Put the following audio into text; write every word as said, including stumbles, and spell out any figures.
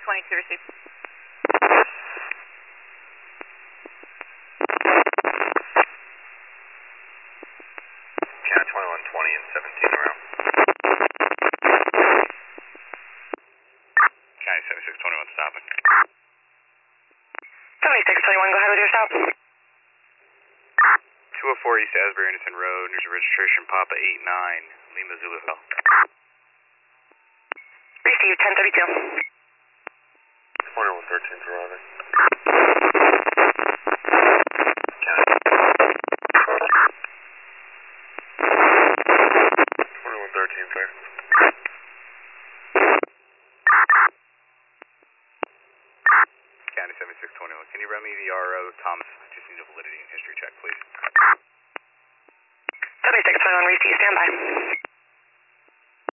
twenty-two received. County twenty-one twenty and seventeen around. County seventy-six twenty-one stopping. seventy-six twenty-one, go ahead with your stop. two oh four East Asbury Anderson Road, there's a registration Papa eight nine, Lima Zulu Hill. Receive ten thirty-two. twenty-one thirteen driving. twenty-one thirteen, sir. County seventy-six twenty-one, can you run me the R O, Thomas? I just need a validity and history check, please. seventy-six twenty-one, receive, stand by.